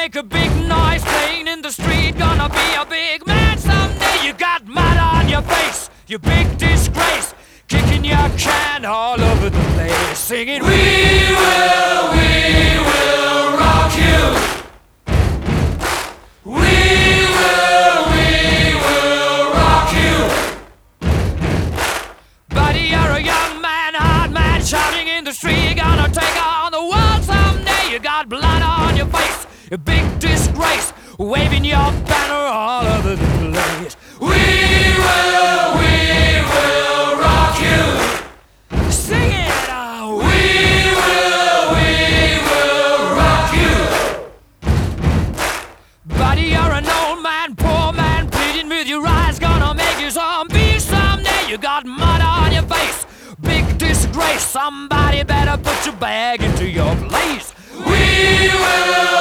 make a big noise playing in the street. Gonna be a big man someday. You got mud on your face, you big disgrace. Kicking your can all over the place, singing, we will rock you. We will rock you. Buddy, you're a young man, hard man, shouting in the street. Gonna take on the world someday. You got blood on your face, a big disgrace, waving your banner all over the place. We will rock you. Sing it! We will rock you. Buddy, you're an old man, poor man, pleading with your eyes. Gonna make you zombie someday. You got mud on your face, big disgrace. Somebody better put your bag into your place. We will